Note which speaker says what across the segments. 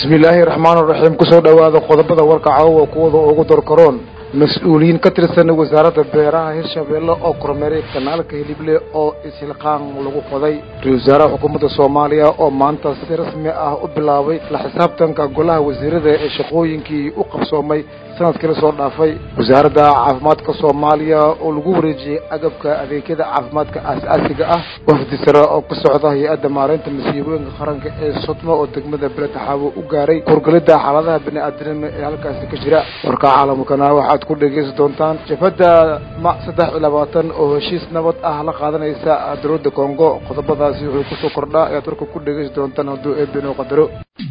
Speaker 1: بسم الله الرحمن الرحيم كسر دواء قضبة ورقعة وقوض وقدر كرون مسؤولين كترسن وزارة بيراها هالشبيلة أو كرمري كنالك هليبلي أو إسلقان ولغو قضي وزارة حكومة الصومالية أو مانتا سيرسمي أبلاوي لحساب تنكا قولها وزيرة الشقوين كي أقف صومي سنة كلا صور دافي وزارة عافماتك الصومالية ولغو ريجي أقبك أذي كده عافماتك أساسيك وفد سراء أو قصعدها هي أدمارين تمسيبين خرانك الصدمة أو تقمد بلد حاو وقاري كورقلدا حالها بني أدرم هالكاسي كجراء وركا عالم كناوحة ku dhageysan doontaan jabada ma 3 oo heshiis nabad ah la qaadanaysa dowladda Congo qodobadaasi wuxuu ku soo kordhaa ee turku ku dhageysan doontaan haduu eebino qadaro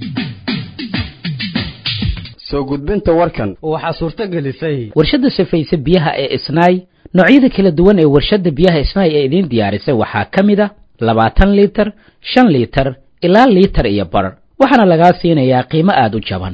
Speaker 2: soo gudbinta warkan
Speaker 3: waxa suurta gelisay
Speaker 4: warshada sifaysa biyaha ee Isnaay noocyada kala duwan ee warshada biyaha Isnaay ee idin diyaarisay waxa kamida 20 litir 5 litir ilaa litir iyo bar waxana laga siinayaa qiimo aad u jaban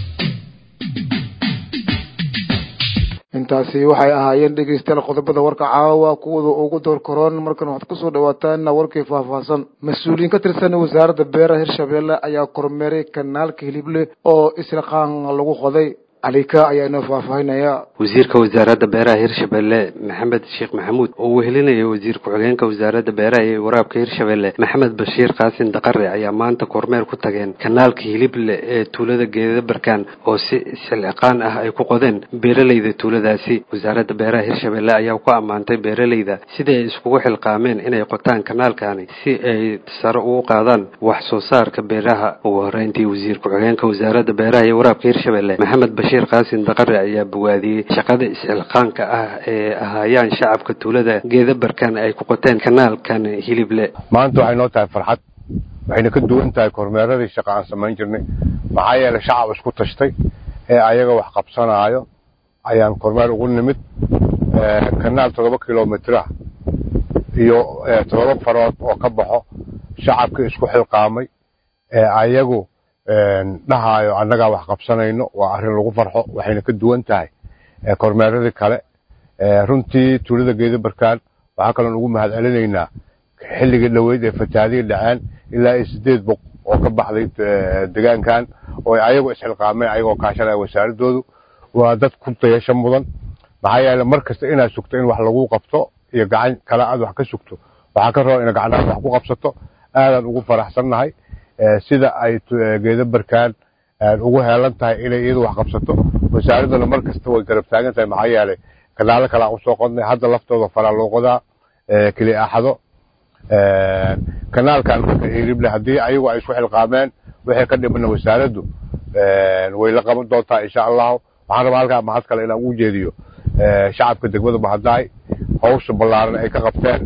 Speaker 1: intaasi waxay ahaayeen dhageystayaal qodobada warka caawa kuwada ugu door koron markan waxaad ku soo dhawaataan warkii faahfaahsan mas'uuliyiin ka tirsan wasaaradda beeraha Hirshabelle ayaa kormeeray kanaalka Hilible oo Islaqaan lagu qoday عليكا أيانو فافهينيا
Speaker 5: وزير كوزارة بيرة هيرشبيلة محمد الشيخ محمود وهلنا وزير كوغين كوزارة بيرة وراب كهيرشبيلة محمد بشير قاسم دقرة أيامان تكورمير كتاجين كنال كهيلب تولد جيد بركان أو سلقان أيكو قدن بيرة ليدا تولد أسي وزارة بيرة هيرشبيلة أياكو أمانتي بيرة ليدا سيدا إسكوح القامين إن يقطان كنال كاني سي تسرقوا قادان وحصوصار كبيرها ورينتي وزير كوغين كوزارة بيرة وراب كهيرشبيلة محمد بشير قاسم دقرة أيا بوادي شقاد إسلقان كأهايان شعب كتولده جيد بركان أي كوقتين كنال كان هيلبلة
Speaker 6: ما أنتوا عينوتها فرحت وحين كدوا أنت كورميرة دي شقان سمان جرني معايا لشعب اسكو تشتي أيها وحقب سنة أيام كورميرة قول نمت كنال 3 كيلومتر يو 3 فرات وكبحه شعب كاسكو حلقامي أيها dhahayo annaga wax qabsanayno waa arin lagu farxo waxayna ka duwan tahay kormeerada kale runtii tuulada geedo barkaan waxa kale lagu mahad celinaynaa xilliga dhaweyd ee fatahaadii dhacaan ilaa 8 boq oo ka baxday deegaankan oo ayagu isxilqaameen ayagoo kaashanaya wasaaradoodu waa dad ku tayasho mudan maxaa yeelay markasta inaad sugto in wax lagu qabto iyo gacan kala aad wax ka sugto waxa ka roo in gacanaha wax ku qabsato aadan ugu faraxsanahay sida ay geedo barkaan ugu heelan tahay inay iyadu wax qabsato wasaaraduna markasta way garab taagan tahay maxaa yeelay kanaal kala u soo qodnay hadda laftooda fara loo qodaa kali axado kanaalkan Hilible hadii ayagu ay isku xilqaameen waxay ka dhibna wasaaraddu way la qaban doontaa insha Allah waxaan rabaa halka mahad kale inaan u jeediyo shacabka degmada Bahadaay hawsha ballaaran ay ka qabteen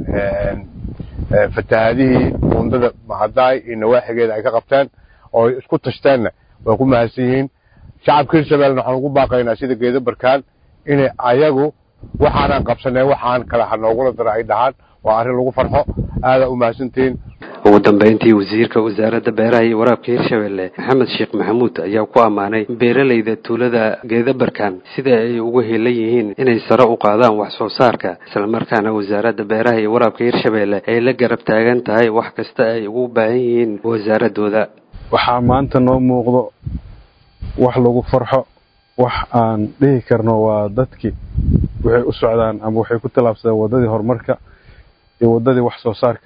Speaker 6: fatahaadihii wandada Bahadaay in waaxigeeda ay ka qabteen oo isku tashteen way ku mahadsiin shacabka Hirshabelle waxaan ugu baaqaynaa sida geedo barkaan in ayagu waxaan qabsanay waxaan kala xanoogula daray dhahan waa arin lagu farxo aad u mahadsantiin
Speaker 5: ugu dambeyntii wasiirka wasaaradda beeraha iyo waraabka Hirshabelle Maxamed Sheekh Maxamuud ayaa ku amaanay beeraleyda tuulada geedo barkaan sida ay ugu heelan yihiin inay sare u qaadaan wax soo saarka isla markaana wasaaradda beeraha iyo waraabka Hirshabelle ay la garab taagan tahay wax kasta ay ugu baahan yihiin wasaaradooda
Speaker 7: waxa maanta noo muuqdo wax lagu farxo wax aan dhihi karno waa dadkii waxay u socdaan ama waxay ku talaabsadeen wadadii horumarka iyo wadadii wax soo saarka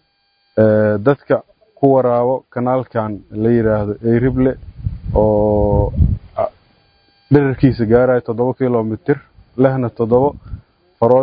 Speaker 7: dadka ku waraabo kanaalkan la yiraahdo Hilible oo dhererkiisa gaaray 7 kilomitir lehna 7 farood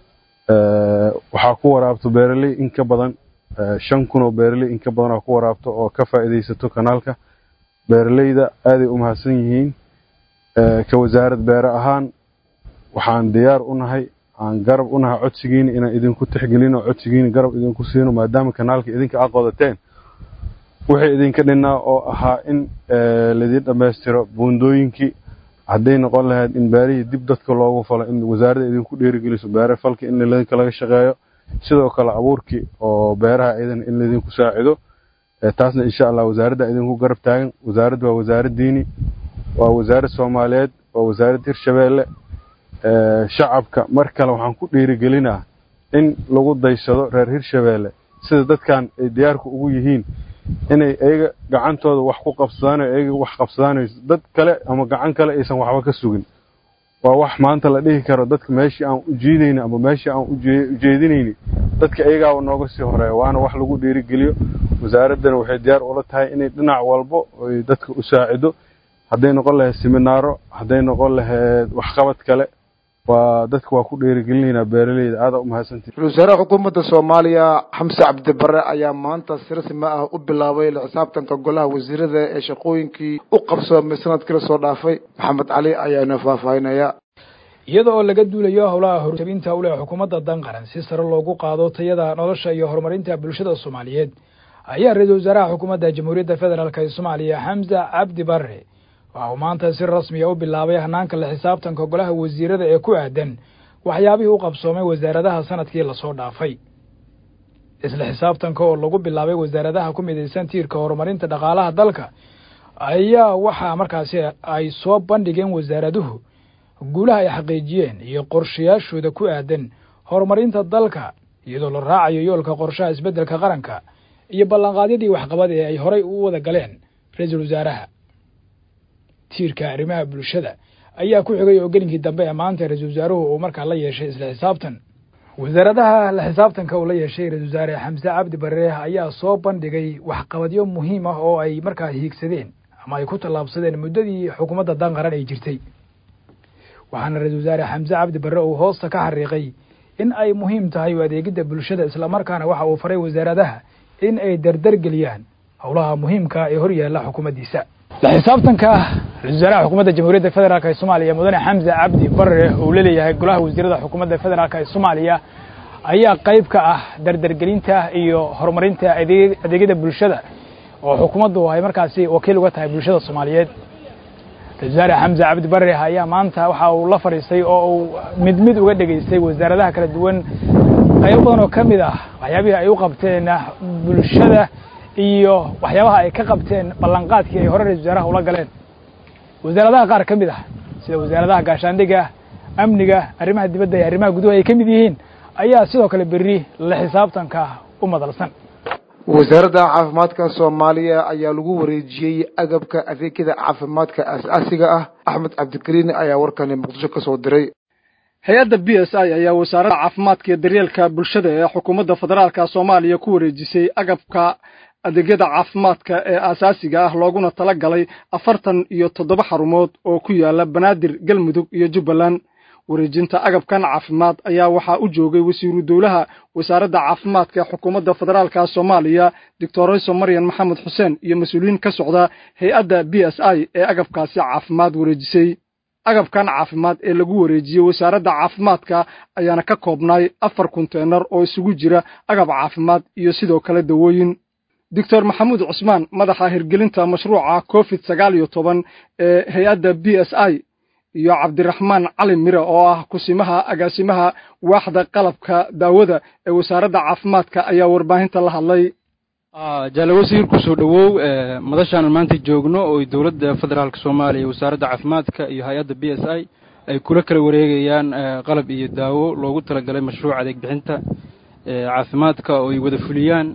Speaker 7: waxa ku waraabto beeraley in ka badan 5,000 oo beeraley in ka badan ku waraabto oo ka faa'iideysato kanaalka beeraleyda aad ay u mahadsan yihiin ka wasaaradda beeraha ahaan waxaan diyaar u nahay aan garab u nahay codsigiina inaan idinku tixgelino codsigiina garab idinku siino maadaama kanaalka idinka aqoodateen wixii idinka dhinaa oo ahaa in ladii dhameystiro buundooyinkii hadday noqon lahayd in beerihii dib dadka loogu falo in wasaaradda idinku dhiirigeliso beeraha falka in laga shaqeeyo sidoo kale abuurkii oo beeraha idan in idinku saacido taasna insha Allah wasaaradda idinku garab taagan wasaaraddu waa wasaaradiini waa wasaaradda Soomaaliyeed waa wasaaradda Hirshabelle shacabka mar kale waxaan ku dhiirigelinaa in lagu daysado reer Hirshabelle sida dadkan ay diyaarku ugu yihiin inay ayaga gacantooda wax ku qabsadaan ayaga wax qabsadanayso dad kale ama gacan kale aysan waxba ka sugin waa wax maanta la dhihi karo dadka meeshii aan u jiidayna ama meeshii aan u jeedinayna dadka ayaga nooga sii horeeya waana wax lagu dhiirigeliyo wasaaradana waxay diyaar ula tahay inay dhinac walba ay dadka u saacido hadday noqon lahayd seminaaro hadday noqon lahayd waxqabad kale waa dadka waa ku dhiirigelinayna beeraleyda aad u mahadsantii
Speaker 1: wasaaraha xukuumadda Soomaaliya Xamse Cabdi Barre ayaa maanta si rasmi ah u bilaabay la xisaabtanka golaha wasiirada ee shaqooyinkii u qabsoomay sanadkii soo dhaafay Maxamed Cali ayaa faahfaahinaya
Speaker 3: iyada oo laga duulayo howlaha horumarinta u leh xukuumadda dan qaran si sare loogu qaado tayada nolosha iyo horumarinta bulshada Soomaaliyeed ayaa ra'iisul wasaaraha xukuumadda Jamhuuriyadda Federaalka ee Soomaaliya Xamse Cabdi Barre waxa maanta si rasmi ah u bilaabay hanaanka la xisaabtanka golaha wasiirada ee ku aadan waxyaabihii u qabsoomay wasaaradaha sanadkii la soo dhaafay isla xisaabtanka oo lagu bilaabay wasaaradaha ku midaysan tiirka horumarinta dhaqaalaha dalka ayaa waxa markaasi ay soo bandhigeen wasaaraduhu guulaha ay xaqiijiyeen iyo qorshayaashooda ku aadan horumarinta dalka iyadoo la raacayo yoolka qorshaha isbeddelka qaranka iyo ballanqaadyadii waxqabad ee ay horay u wada galeen ra'iisul wasaaraha tiirka arrimaha bulshada ayaa ku xigay oo gelinkii dambe ee maanta ra'iisul wasaaruhu uu markaa la yeeshay isla xisaabtan wasaaradaha la xisaabtanka uu la yeeshay ra'iisul wasaare Xamse Cabdi Barre ayaa soo bandhigay waxqabadyo muhiim ah oo ay markaa hiigsadeen ama ay ku tallaabsadeen muddadii xukuumadda dan qaran ay jirtay waxaana ra'iisul wasaare Xamse Cabdi Barre uu hoosta ka xariiqay in ay muhiim tahay adeegida bulshada isla markaana waxa uu faray wasaaradaha in ay dardar geliyaan howlaha muhiimka ee hor yaalla xukuumaddiisa la xisaabtanka ra'iisul wasaaraha xukuumadda Jamhuuriyadda Federaalka ee Soomaaliya mudane Xamse Cabdi Barre oo leeyahay golaha wasiirada xukuumadda Federaalka ee Soomaaliya ayaa qayb ka ah dardargelinta iyo horumarinta adeegyada bulshada oo xukuumaddu ay markaasi wakiil uga tahay bulshada Soomaaliyeed ra'iisul wasaare Xamse Cabdi Barre ayaa maanta waxa uu la fariistay oo uu mid uga dhageystay wasaaradaha kala duwan qayb badan oo kamid ah waxyaabihii ay u qabteen bulshada iyo waxyaabaha ay ka qabteen ballanqaadkii ay hore ra'iisul wasaaraha ula galeen wasaaradaha qaar kamid ah sida wasaaradaha gaashaandhigga amniga arrimaha dibadda iyo arrimaha gudaha ay kamid yihiin ayaa sidoo kale berri la xisaabtanka u madalsan
Speaker 1: wasaaradda caafimaadka Soomaaliya ayaa lagu wareejiyay agabka adeegyada caafimaadka aasaasiga ah Axmed Cabdikariin ayaa warkan Muqdisho ka soo diray
Speaker 8: hay'adda BSI ayaa wasaaradda caafimaadka iyo daryeelka bulshada ee xukuumadda federaalka Soomaaliya ku wareejisay agabka adeegyada caafimaadka ee aasaasiga ah looguna talagalay 47 xarumood oo ku yaala Banaadir Galmudug iyo Jubbaland wareejinta agabkan caafimaad ayaa waxaa u joogay wasiiru dawlaha wasaaradda caafimaadka ee xukuumadda federaalka Soomaaliya Dr. Maryan Maxamed Xuseen iyo mas'uuliyiin ka socda hay'adda BSI ee agabkaasi caafimaad wareejisay agabkan caafimaad ee lagu wareejiyay wasaaradda caafimaadka ayaana ka koobnay 4 konteenar oo isugu jira agab caafimaad iyo sidoo kale dawooyin Dr. Maxamuud Cusmaan madaxa hirgelinta mashruuca COVID-19 ee hay'adda BSI iyo Cabdiraxmaan Cali Mire oo ah kusimaha agaasimaha waaxda qalabka daawada ee wasaaradda caafimaadka ayaa warbaahinta la hadlay
Speaker 9: jala wasiir ku soo dhawow madashan maanta joogno oo dawladda federaalka Soomaaliya wasaaradda caafimaadka iyo hay'adda BSI ay kula kala wareegayaan qalab iyo daawo loogu talagalay mashruuca adeeg bixinta caafimaadka oo ay wada fuliyaan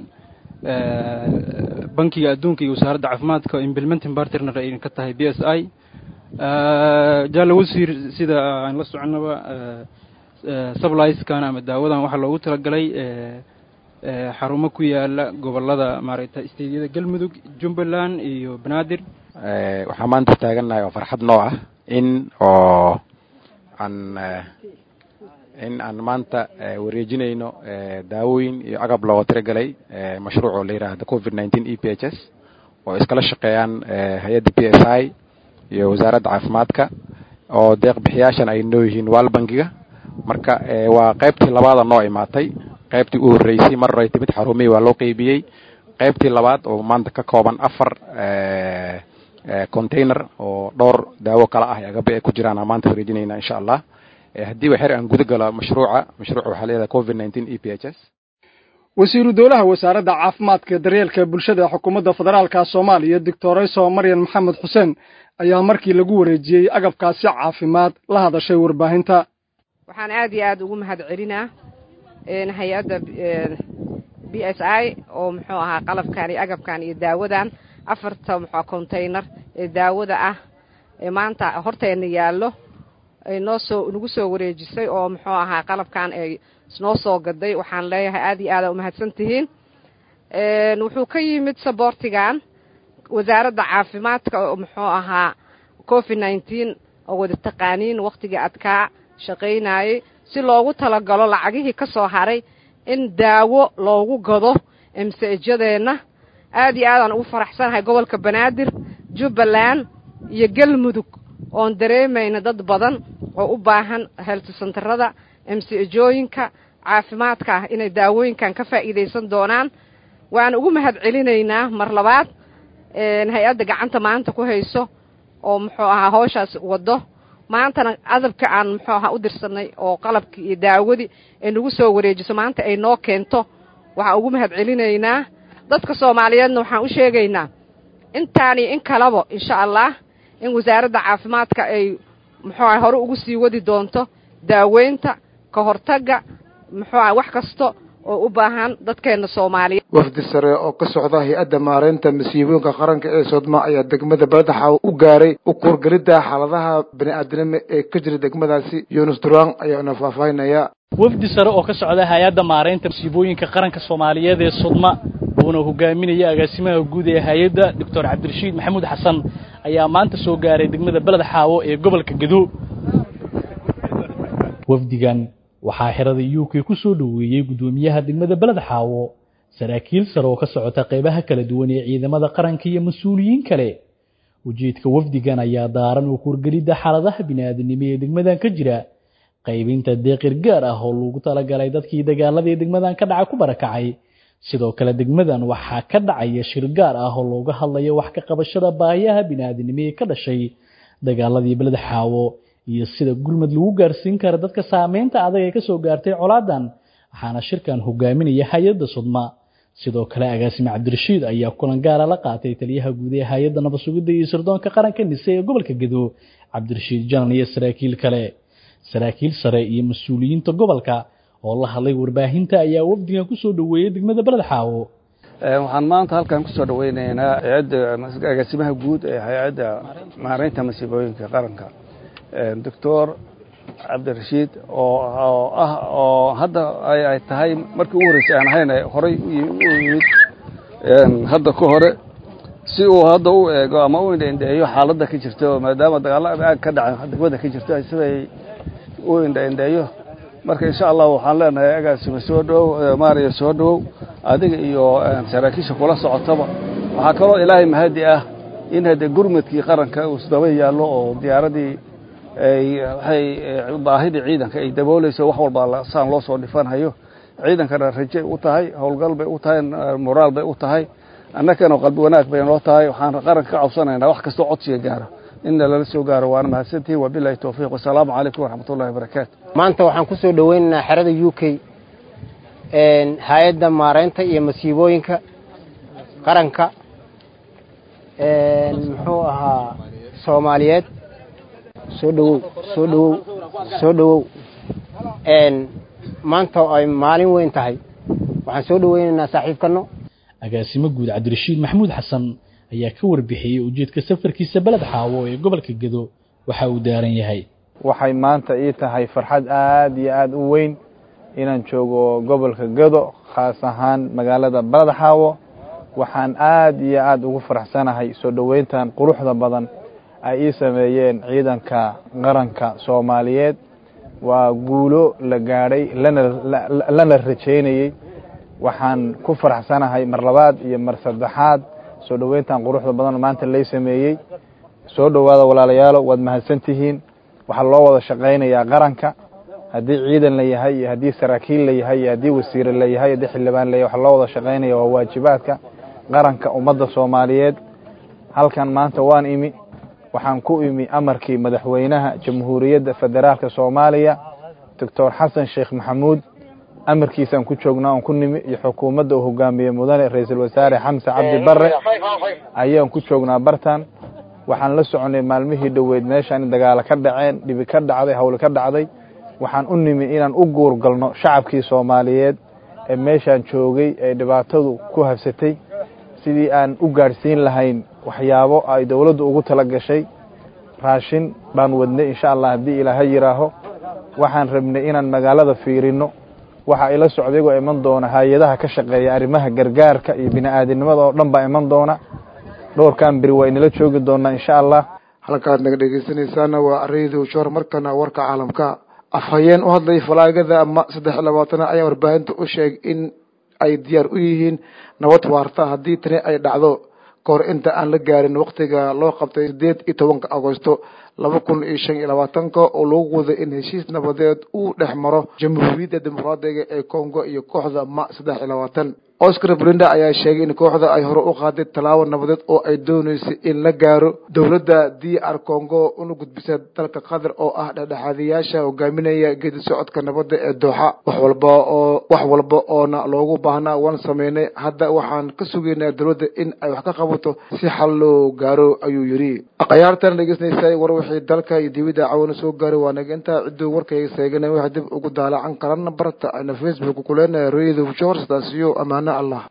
Speaker 9: bankiga adduunka iyo wasaaradda caafimaadka oo implementing partner ay ka tahay BSI jala wasiir sida aan la soconaba supplies kana ama daawadan waxa loogu talagalay xarumo ku yaala gobolada maarayta isteediyada Galmudug Jubbaland iyo Banaadir
Speaker 10: waxa maanta taaganahay oo farxad noo ah in aan maanta wareejinayno daawooyin iyo agab loo talagalay mashruuca la yiraahdo COVID-19 EPHS oo iskala shaqeeyaan hay'adda BSI iyo wasaaradda caafimaadka oo deeq bixiyaashan ay noo yihiin wal bangiga marka waa qaybtii labaad noo imaatay qaybtii u horeysay mar ay timid xarumay waa loo qaybiyay qaybtii labaad oo maanta ka kooban 4 container oo dhowr daawo kala ah agab ay ku jiraan maanta wareejinayna insha Allah haddii waxay aan guda gala mashruuca waxa leeyahay COVID-19 EPHS
Speaker 8: wasiiru dawlaha wasaaradda caafimaadka daryeelka bulshada xukuumadda federaalka Soomaaliya Dr. Maryan Maxamed Xuseen ayaa markii lagu wareejiyay agabkaasi caafimaad la hadashay warbaahinta
Speaker 11: waxaan aad iyo aad ugu mahadcelinaa hay'adda BSI oo muxuu ahaa qalabkan iyo agabkan iyo daawadan 4 container ee daawada ah ee maanta horteena yaallo ay nagu soo wareejisay oo muxuu ahaa qalabkan ay noo soo gaday waxaan leeyahay aad iyo aad u mahadsantihiin wuxuu ka yimid saboortigan wasaaradda caafimaadka oo muxuu ahaa COVID-19 oo wada taqaaniin waqtigii adkaa shaqaynayay si loogu talagalo lacagihii ka soo haray in daawo loogu gado MCH-yadeena aad iyo aad aan ugu faraxsanahay gobolka Banaadir Jubbaland iyo Galmudug oon dareemayna dad badan oo u baahan health centerada MCH-yooyinka caafimaadka ah inay daawooyinkan ka faa'iideysan doonaan waan ugu mahad celinaynaa mar labaad hay'adda gacanta maanta ku hayso oo muxuu ahaa hawshaas wado maantana adabka aan muxuu ahaa u dirsanay oo qalabkii iyo daawadii ay nagu soo wareejiso maanta ay noo keento waxaan ugu mahad celinaynaa dadka Soomaaliyeedna waxaan u sheegaynaa intaani in kalaba insha Allah in wasaaradda caafimaadka ay muxuu ahaa hore ugu sii wadi doonto daaweynta ka hortagga muxuu ahaa wax kasta oo u baahan dadkeena Soomaaliyeed
Speaker 1: wafdi sare oo ka socda hay'adda maareynta masiibooyinka qaranka ee Sodma ayaa degmada Baladaxa u gaaray u kurgalida xaaladaha bini'aadanimo ee ka jira degmadaasi Yunus Duraan ayaa faafaynaya
Speaker 12: wafdi sare oo ka socda hay'adda maareynta masiibooyinka qaranka Soomaaliyeed ee Sodma oo hogaaminaya agaasimaha guud ee hay'adda Dr. Cabdirashiid Maxamuud Xasan ayaa maanta soo gaaray degmada Baladaxa ee gobolka Gadow wafdigan waxaa xirada UK ku soo dhaweeyay gudoomiyaha degmada Baladaxa saraakiil sare oo ka socota qaybaha kala duwan ee ciidamada qaranka iyo mas'uuliyiin kale ujeedka wafdigan ayaa daaran u kurgalida xaaladaha bini'aadanimo ee degmadan ka jira qaybinta deeqir gaar ah oo lagu talagalay dadkii dagaaladii degmadan ka dhacay ku barakacay sidoo kale degmadan waxaa ka dhacay shir gaar ah oo looga hadlayo wax ka qabashada baahiyaha bini'aadanimo ee ka dhashay dagaaladii Baladaxa iyo sida gurmad lagu gaarsiin karo dadka saameynta adag ee ka soo gaartay colaadan waxaana shirkan hogaaminaya hay'adda Sodma sidoo kale agaasime Cabdirashiid ayaa kulan gaar ah la qaatay taliyaha guud ee hay'adda nabad sugidda iyo sirdoonka qaranka NISA ee gobolka Gadow Cabdirashiid Janan iyo saraakiil sare iyo mas'uuliyiinta gobolka oo la hadlay warbaahinta ayaa wafdigan ku soo dhaweeyay degmada Baladaxa
Speaker 13: waxaan maanta halkan ku soo dhaweynaynaa hay'adda agaasimaha guud ee hay'adda maareynta masiibooyinka qaranka Dr. Cabdirashiid oo hadda ay tahay markii ugu horeysay aan ahayn horay u yimid hadda ka hore si uu hadda u eego ama u indheeyo xaaladda ka jirta maadaama dagaalada ka dhacay degmada ka jirta siday u indheeyo marka insha Allah waxaan leenahay agaasimo soo dhow maariyo soo dhow adiga iyo saraakiisha kula socotaba waxa kaloo ilaahay mahadi ah in hada gurmadkii qaranka uu isdaba yaalo oo diyaaradii waxay baahida ciidanka ay daboolayso wax walba saan loo soo dhifanhayo ciidankana rajo u tahay howlgal bay u tahay moraal bay u tahay annagana qalbi wanaag bay noo tahay waxaan qaranka ka codsanaynaa wax kasta codsiga gaaro in la soo gaaro waan mahadsantii wa billahi tawfiiq wassalaamu calaykum waraxmatullaahi wabarakaatu
Speaker 14: maanta waxaan ku soo dhaweynaynaa xerada UK hay'adda maareynta iyo masiibooyinka qaranka muxuu ahaa Soomaaliyeed soo dhawow maanta ay maalin weyn tahay waxaan soo dhaweynaynaa saaxiibkano
Speaker 12: agaasimo guud Cabdirashiid Maxamuud Xasan ayaa ka warbixiyay ujeedka safarkiisa Baladaxa ee gobolka Gadow waxa uu daaran yahay
Speaker 15: waxay maanta ii tahay farxad aad iyo aad u weyn inaan joogo gobolka Gadow khaas ahaan magaalada Baladaxa waxaan aad iyo aad ugu faraxsanahay soo dhaweyntan quruxda badan ay ii sameeyeen ciidanka qaranka Soomaaliyeed waa guulo la gaaray lana rajeynayay waxaan ku faraxsanahay mar labaad iyo mar saddexaad soo dhaweyntan quruxda badan maanta la sameeyay soo dhawaada walaalayaal waad mahadsantihiin waxa loo wada shaqeynayaa qaranka hadii ciidan la yahay iyo hadii saraakiil la yahay iyo hadii wasiir la yahay hadii xildhibaan la yahay waxa loo wada shaqeynayaa waa waajibaadka qaranka ummadda Soomaaliyeed halkan maanta waan imi waxaan ku imi amarkii madaxweynaha jamhuuriyadda federaalka Soomaaliya Dr. Xasan Sheekh Maxamuud amarkiisan ku joognaa oo ku nimi iyo xukuumadda uu hogaamiyay mudane ra'iisul wasaare Xamse Cabdi Barre ayaan ku joognaa bartan waxaan la soconay maalmihii dhaweyd meeshan dagaal ka dhaceen dhibi ka dhacday hawl ka dhacday waxaan u nimi inaan u guur galno shacabkii Soomaaliyeed ee meeshaan joogay ee dhibaatadu ku habsatay sidii aan u gaadhsiin lahayn waxyaabo ay dawladdu ugu tala gashay raashin baan wadnay insha allah haddii ilaahay yidhaaho waxaan rabnay inaan magaalada fiirino waxa ila socdaygoo iman doona hay-adaha ka shaqeeya arrimaha gargaarka iyo bini'aadanimada oo dhan baa iman doona dhowrkan beri waa inala joogi doonaa insha allah
Speaker 1: halkaad naga dhegeysanaysaana waa radio joor markana warka caalamka afhayeen u hadlay falaagada ama 23 ayaa warbaahinta u sheegay in ay diyaar u yihiin nabad waarta haddii tani ay dhacdo kahor inta aan la gaarin waqtiga loo qabtay 18 Agoosto 2025 oo lagu waday in heshiis nabadeed uu dhex maro Jamhuuriyadda Dimuqraadiga ee Congo iyo kooxda ma 23 Oscar Brenda ayaa sheegay in kooxda ay hore u qaaday talaabo nabadeed oo ay doonayso in la gaaro dawladda DR Congo una gudbisay dalka Qatar oo ah dhexdhexaadiyaasha hogaaminaya geedi socodka nabadda ee Doha wax walba oo loogu baahnaa waan sameynay hadda waxaan ka sugaynaa dawladda in ay wax ka qabato si xal loo gaaro ayuu yiri aqayaartan dhageysnaysay war wixii dalka iyo dibadda caawina soo gaaray waa naga inta cidoo warkayga seeganay waxa dib ugu daalacan karana barta ana Facebook ku leenahay Radio George taasiyo amaana Allah